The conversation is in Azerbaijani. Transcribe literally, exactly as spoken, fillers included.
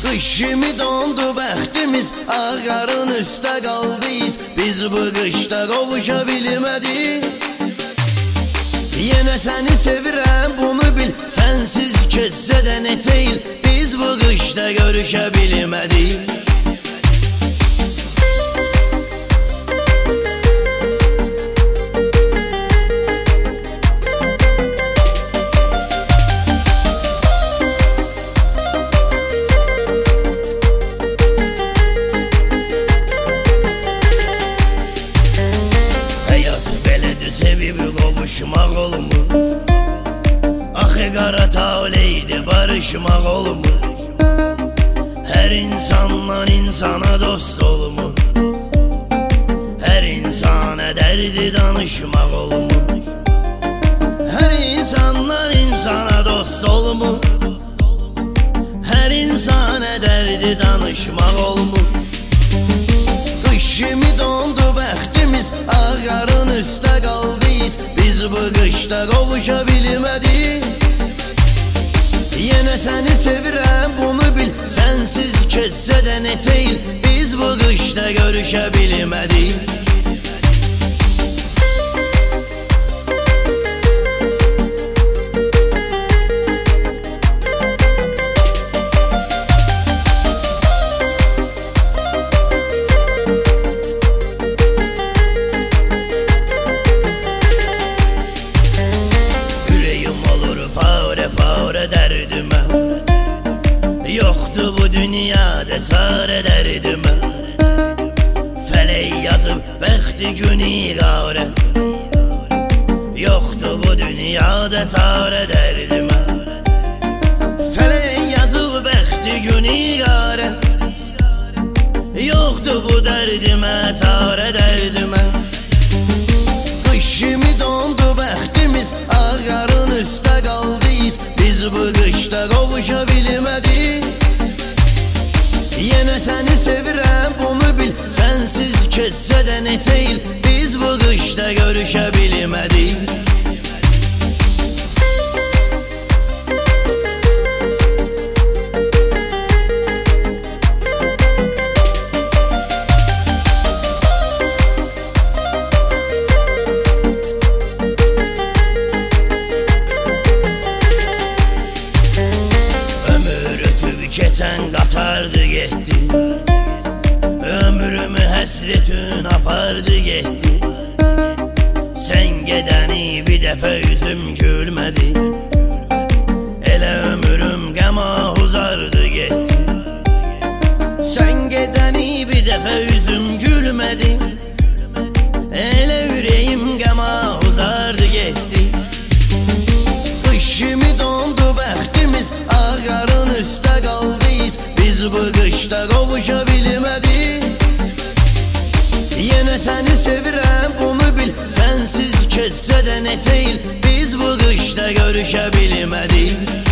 Kışımı dondu bəxtimiz, ağarın üstə qaldıyız. Biz bu qışda qovuşa bilmədik. Yenə səni sevirəm, bunu bil. Sənsiz keçsə də neçə il, biz bu qışda görüşə bilmədik. Sevib qovuşmaq olmur, axı qara taleydi barışmaq olmur. Hər insanla insana dost olmur, hər insana dərdi danışmaq olmur. Hər insanla insana dost olmur, hər insana dərdi danışmaq olmur. Qışımı dondu bəxtimiz, ağarın üstə qaldıyız. Biz bu qışda qovuşa bilmədik. Yenə səni sevirəm, bunu bil. Sənsiz keçsə də neçə il, biz bu qışda görüşə bilmədik. Dərdimə yoxdur bu dünyada çarə dərdimə. Fələk yazıb bəxti günü qarə, yoxdur bu dünyada çarə dərdimə. Fələk yazıb bəxti günü qarə, yoxdur bu dərdimə çarə dərdimə. Qışımı dondu bəxtimiz, ağarın üstə qaldıyız. Biz bu qışda qovuşa bilmədik. Yenə səni sevirəm, bunu bil. Sənsiz keçsə də neçə il, biz bu qışda görüşə bilmədik. Keçən qatardı getdi, ömrümü həsretin apardı getdi. Sən gedəni bir dəfə üzüm gülmədi, elə ömrüm qəma uzardı getdi. Sən gedəni bir dəfə üzüm gülmədi, elə ürəyim qəma uzardı getdi. Qışımı dondu bəxtimiz, ağarın üstə qaldıyız. Biz bu qışda qovuşa bilmədik. Yenə səni sevirəm, bunu bil. Sənsiz keçsə də neçə il, biz bu qışda görüşə bilmədik.